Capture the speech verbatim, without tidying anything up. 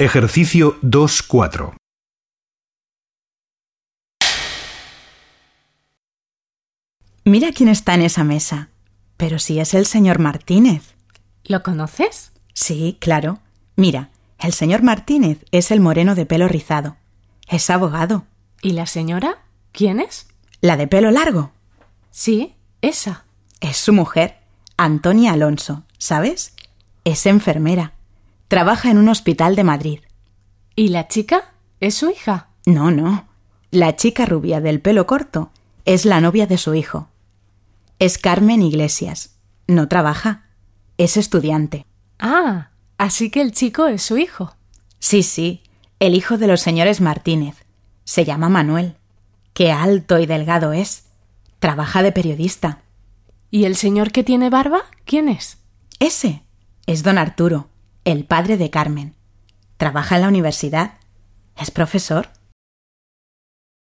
Ejercicio dos punto cuatro. Mira quién está en esa mesa. Pero si es el señor Martínez. ¿Lo conoces? Sí, claro. Mira, el señor Martínez es el moreno de pelo rizado. Es abogado. ¿Y la señora? ¿Quién es? ¿La de pelo largo? Sí, esa. Es su mujer, Antonia Alonso, ¿sabes? Es enfermera. Trabaja en un hospital de Madrid. ¿Y la chica? ¿Es su hija? No, no. La chica rubia del pelo corto es la novia de su hijo. Es Carmen Iglesias. No trabaja. Es estudiante. Ah, así que el chico es su hijo. Sí, sí, el hijo de los señores Martínez. Se llama Manuel. Qué alto y delgado es. Trabaja de periodista. ¿Y el señor que tiene barba? ¿Quién es? Ese es don Arturo, el padre de Carmen. Trabaja en la universidad. Es profesor.